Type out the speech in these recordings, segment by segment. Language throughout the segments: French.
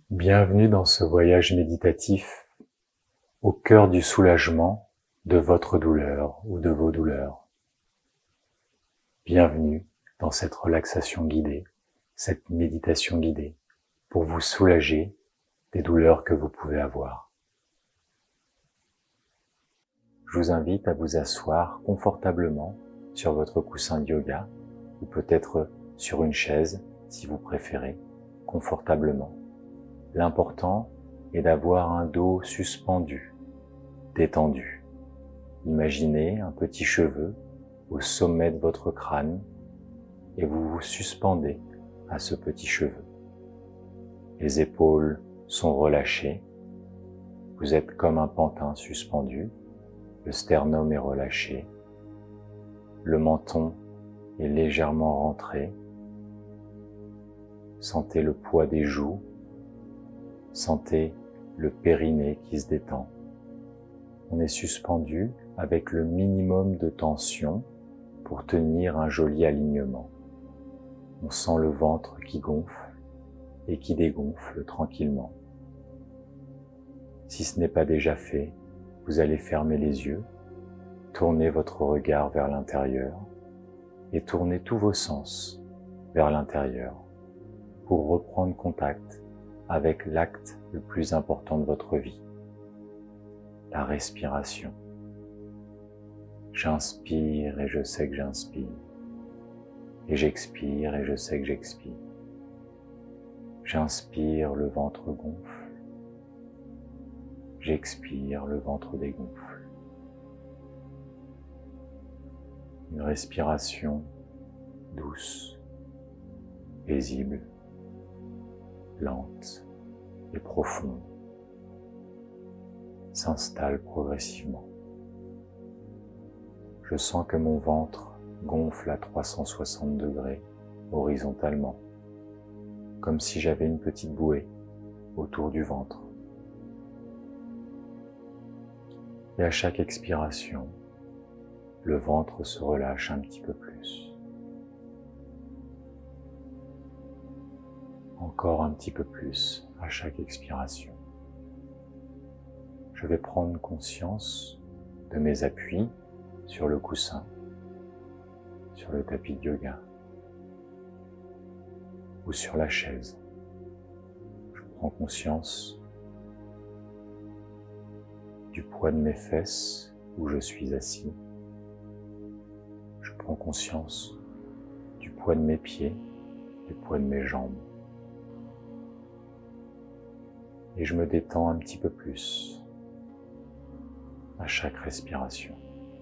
Bienvenue dans ce voyage méditatif au cœur du soulagement de votre douleur ou de vos douleurs. Bienvenue dans cette relaxation guidée, cette méditation guidée pour vous soulager des douleurs que vous pouvez avoir. Je vous invite à vous asseoir confortablement sur votre coussin de yoga ou peut-être sur une chaise si vous préférez, confortablement. L'important est d'avoir un dos suspendu, détendu. Imaginez un petit cheveu au sommet de votre crâne et vous vous suspendez à ce petit cheveu. Les épaules sont relâchées. Vous êtes comme un pantin suspendu. Le sternum est relâché. Le menton est légèrement rentré. Sentez le poids des joues. Sentez le périnée qui se détend. On est suspendu avec le minimum de tension pour tenir un joli alignement. On sent le ventre qui gonfle et qui dégonfle tranquillement. Si ce n'est pas déjà fait, vous allez fermer les yeux, tourner votre regard vers l'intérieur et tourner tous vos sens vers l'intérieur pour reprendre contact avec l'acte le plus important de votre vie, la respiration. J'inspire et je sais que j'inspire, et j'expire et je sais que j'expire. J'inspire, le ventre gonfle, j'expire, le ventre dégonfle. Une respiration douce, paisible, lente et profonde s'installe progressivement. Je sens que mon ventre gonfle à 360 degrés horizontalement, comme si j'avais une petite bouée autour du ventre. Et à chaque expiration, le ventre se relâche un petit peu plus. Encore un petit peu plus à chaque expiration. Je vais prendre conscience de mes appuis sur le coussin, sur le tapis de yoga ou sur la chaise. Je prends conscience du poids de mes fesses où je suis assis. Je prends conscience du poids de mes pieds, du poids de mes jambes. Et je me détends un petit peu plus à chaque respiration.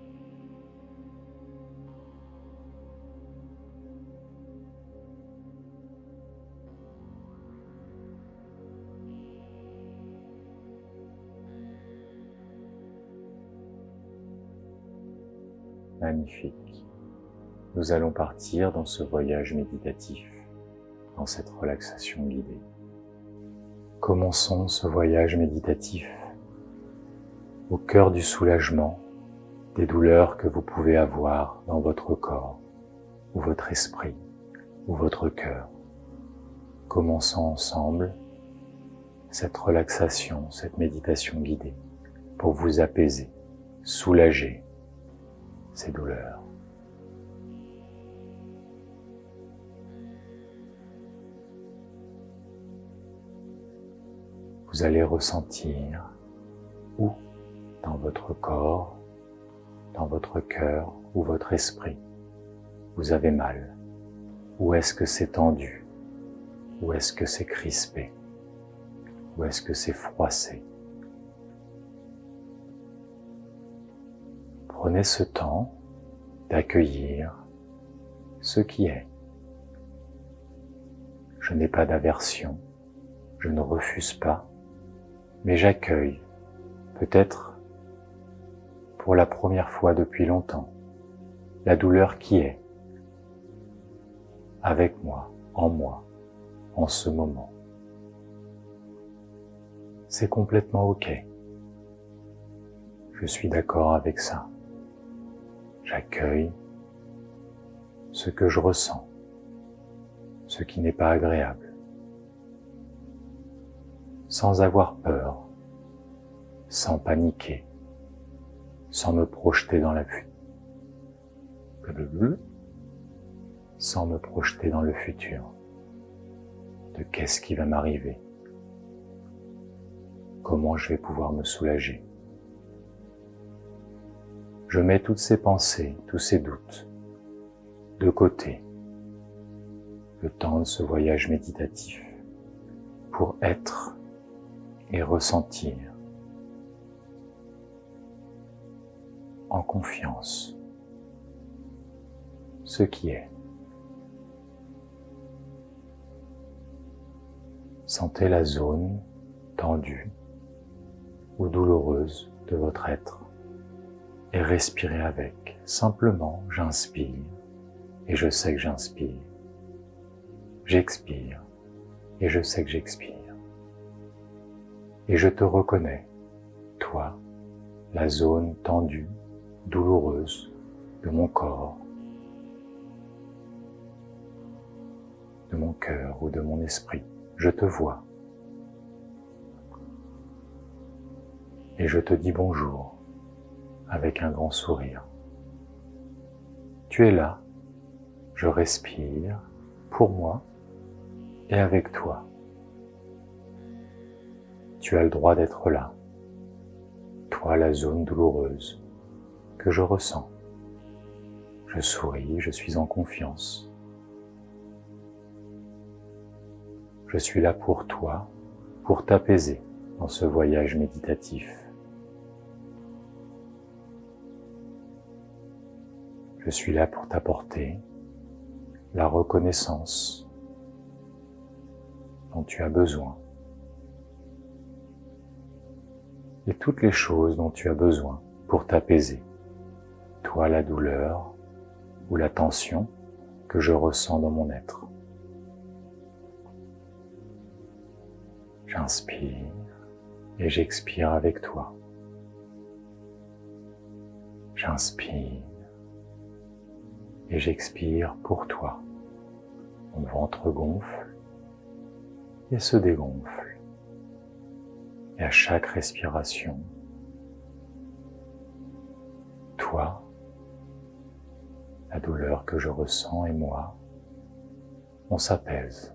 Magnifique. Nous allons partir dans ce voyage méditatif, dans cette relaxation guidée. Commençons ce voyage méditatif au cœur du soulagement des douleurs que vous pouvez avoir dans votre corps, ou votre esprit, ou votre cœur. Commençons ensemble cette relaxation, cette méditation guidée pour vous apaiser, soulager ces douleurs. Vous allez ressentir où dans votre corps, dans votre cœur ou votre esprit vous avez mal. Où est-ce que c'est tendu? Où est-ce que c'est crispé? Où est-ce que c'est froissé? Prenez ce temps d'accueillir ce qui est. Je n'ai pas d'aversion, je ne refuse pas, mais j'accueille, peut-être pour la première fois depuis longtemps, la douleur qui est avec moi, en ce moment. C'est complètement ok. Je suis d'accord avec ça. J'accueille ce que je ressens, ce qui n'est pas agréable. sans avoir peur, sans paniquer, sans me projeter dans la fuite, sans me projeter dans le futur, de qu'est-ce qui va m'arriver, comment je vais pouvoir me soulager. Je mets toutes ces pensées, tous ces doutes de côté, le temps de ce voyage méditatif, pour être et ressentir en confiance ce qui est. Sentez la zone tendue ou douloureuse de votre être et respirez avec. Simplement, j'inspire et je sais que j'inspire. J'expire et je sais que j'expire. Et je te reconnais, toi, la zone tendue, douloureuse de mon corps, de mon cœur ou de mon esprit. Je te vois. Et je te dis bonjour avec un grand sourire. Tu es là, je respire pour moi et avec toi. Tu as le droit d'être là, toi la zone douloureuse que je ressens. Je souris, je suis en confiance. Je suis là pour toi, pour t'apaiser dans ce voyage méditatif. Je suis là pour t'apporter la reconnaissance dont tu as besoin et toutes les choses dont tu as besoin pour t'apaiser. Toi, la douleur ou la tension que je ressens dans mon être. J'inspire et j'expire avec toi. J'inspire et j'expire pour toi. Mon ventre gonfle et se dégonfle. Et à chaque respiration, toi, la douleur que je ressens et moi, on s'apaise.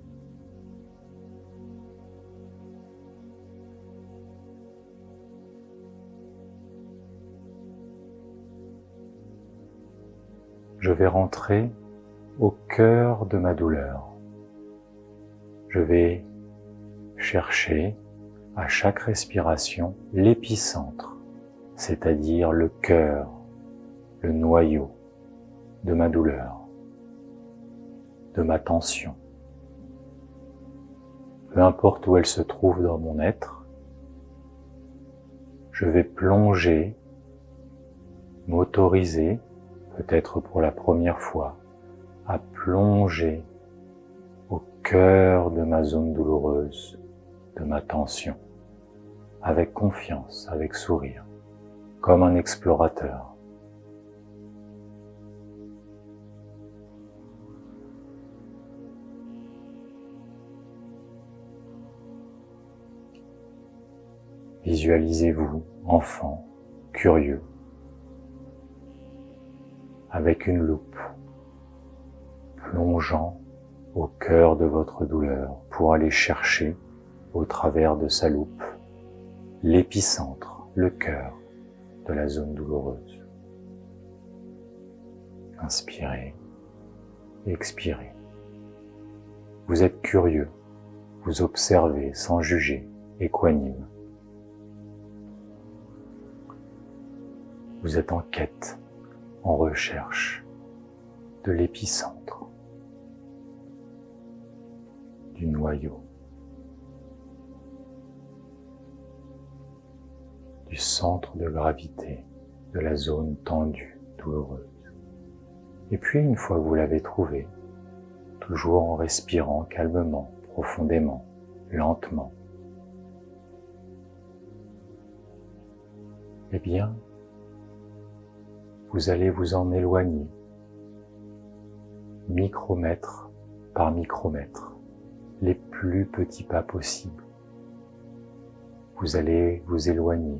Je vais rentrer au cœur de ma douleur. Je vais chercher à chaque respiration l'épicentre, c'est-à-dire le cœur, le noyau de ma douleur, de ma tension. Peu importe où elle se trouve dans mon être, je vais plonger, m'autoriser, peut-être pour la première fois, à plonger au cœur de ma zone douloureuse, de ma tension, avec confiance, avec sourire, comme un explorateur. Visualisez-vous, enfant, curieux, avec une loupe, plongeant au cœur de votre douleur pour aller chercher, au travers de sa loupe, l'épicentre, le cœur de la zone douloureuse. Inspirez, expirez. Vous êtes curieux, vous observez sans juger, équanime. Vous êtes en quête, en recherche de l'épicentre, du noyau, du centre de gravité de la zone tendue, douloureuse. Et puis une fois que vous l'avez trouvé, toujours en respirant calmement, profondément, lentement, eh bien, vous allez vous en éloigner, micromètre par micromètre, les plus petits pas possibles, vous allez vous éloigner.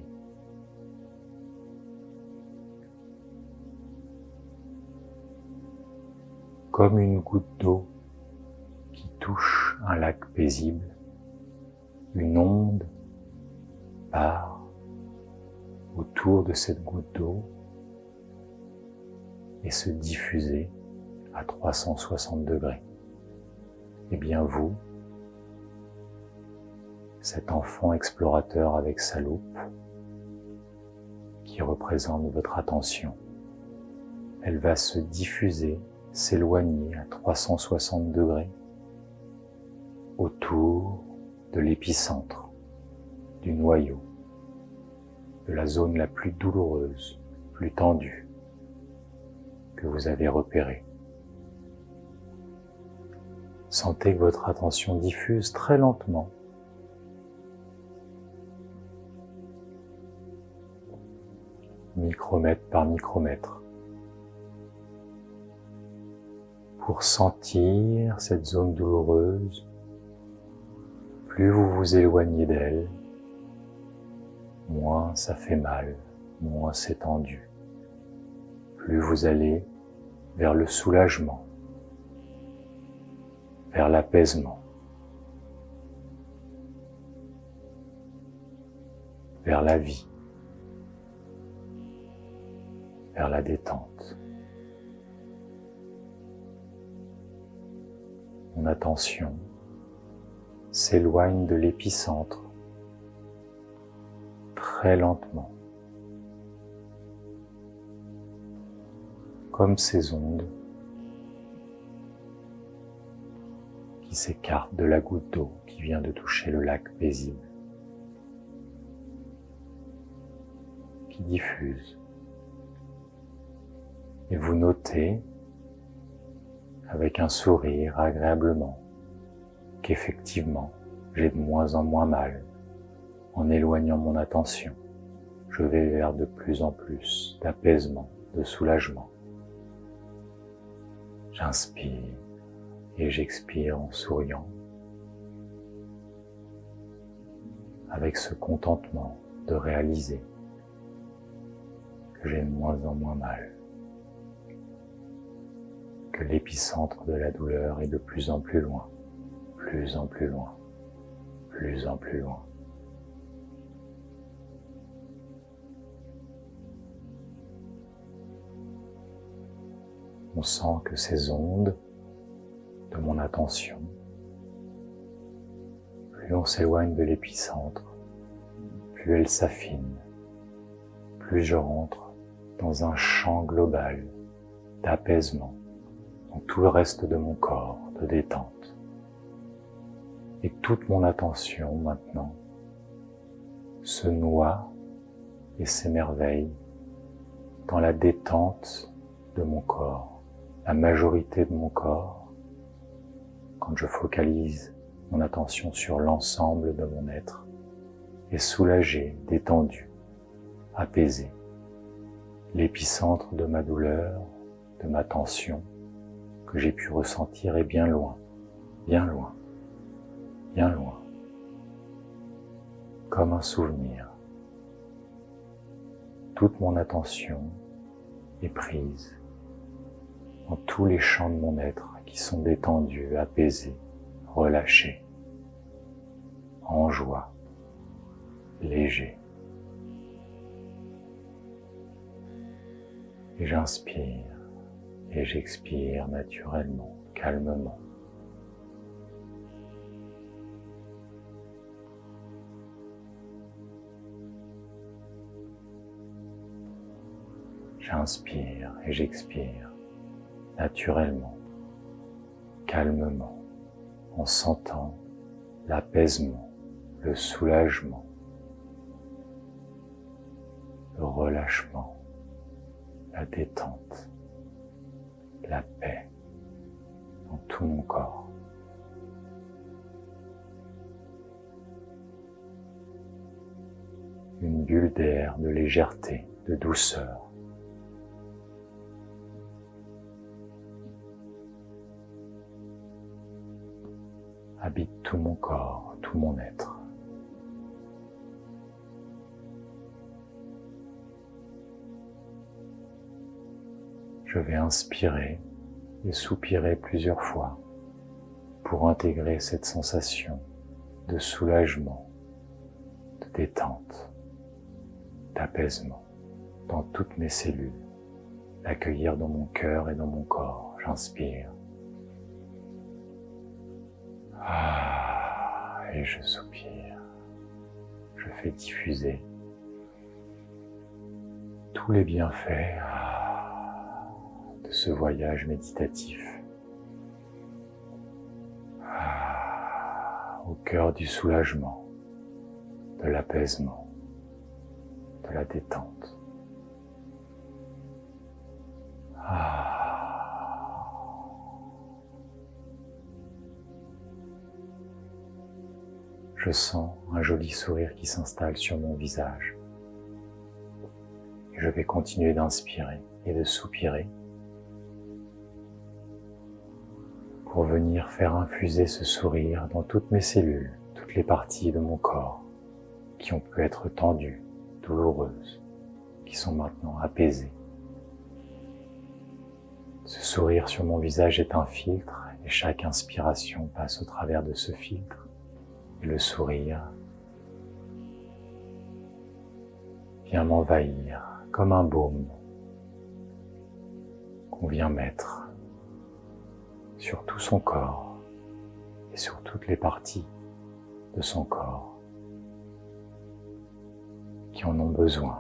Comme une goutte d'eau qui touche un lac paisible, une onde part autour de cette goutte d'eau et se diffuser à 360 degrés. Et bien vous, cet enfant explorateur avec sa loupe, qui représente votre attention, elle va se diffuser, s'éloigner à 360 degrés autour de l'épicentre, du noyau, de la zone la plus douloureuse, plus tendue que vous avez repérée. Sentez que votre attention diffuse très lentement micromètre par micromètre pour sentir cette zone douloureuse. Plus vous vous éloignez d'elle, moins ça fait mal, moins c'est tendu. Plus vous allez vers le soulagement, vers l'apaisement, vers la vie, vers la détente. Mon attention s'éloigne de l'épicentre très lentement, comme ces ondes qui s'écartent de la goutte d'eau qui vient de toucher le lac paisible, qui diffuse. Et vous notez, avec un sourire agréablement, qu'effectivement, j'ai de moins en moins mal. En éloignant mon attention, je vais vers de plus en plus d'apaisement, de soulagement. J'inspire et j'expire en souriant, avec ce contentement de réaliser que j'ai de moins en moins mal, que l'épicentre de la douleur est de plus en plus loin, plus en plus loin, plus en plus loin. On sent que ces ondes de mon attention, plus on s'éloigne de l'épicentre, plus elles s'affinent, plus je rentre dans un champ global d'apaisement dans tout le reste de mon corps, de détente. Et toute mon attention maintenant se noie et s'émerveille dans la détente de mon corps. La majorité de mon corps, quand je focalise mon attention sur l'ensemble de mon être, est soulagé, détendu, apaisé. L'épicentre de ma douleur, de ma tension, que j'ai pu ressentir est bien loin, bien loin, bien loin, comme un souvenir. Toute mon attention est prise dans tous les champs de mon être qui sont détendus, apaisés, relâchés, en joie, légers. Et j'inspire et j'expire naturellement, calmement. J'inspire et j'expire naturellement, calmement, en sentant l'apaisement, le soulagement, le relâchement, la détente, la paix dans tout mon corps. Une bulle d'air, de légèreté, de douceur. Habite tout mon corps, tout mon être. Je vais inspirer et soupirer plusieurs fois pour intégrer cette sensation de soulagement, de détente, d'apaisement dans toutes mes cellules, l'accueillir dans mon cœur et dans mon corps. J'inspire. Et je soupire. Je fais diffuser tous les bienfaits de ce voyage méditatif au cœur du soulagement, de l'apaisement, de la détente. Je sens un joli sourire qui s'installe sur mon visage. Et je vais continuer d'inspirer et de soupirer pour venir faire infuser ce sourire dans toutes mes cellules, toutes les parties de mon corps qui ont pu être tendues, douloureuses, qui sont maintenant apaisées. Ce sourire sur mon visage est un filtre et chaque inspiration passe au travers de ce filtre. Et le sourire vient m'envahir comme un baume qu'on vient mettre sur tout son corps et sur toutes les parties de son corps qui en ont besoin.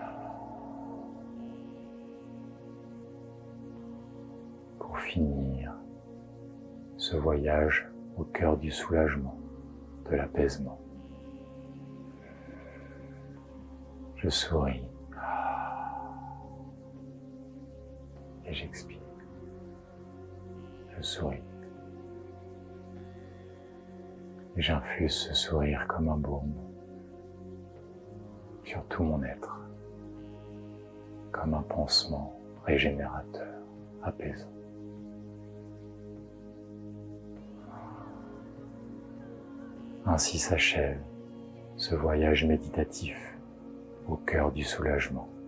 Pour finir ce voyage au cœur du soulagement, de l'apaisement. Je souris et j'expire. Je souris et j'infuse ce sourire comme un baume sur tout mon être, comme un pansement régénérateur, apaisant. Ainsi s'achève ce voyage méditatif au cœur du soulagement.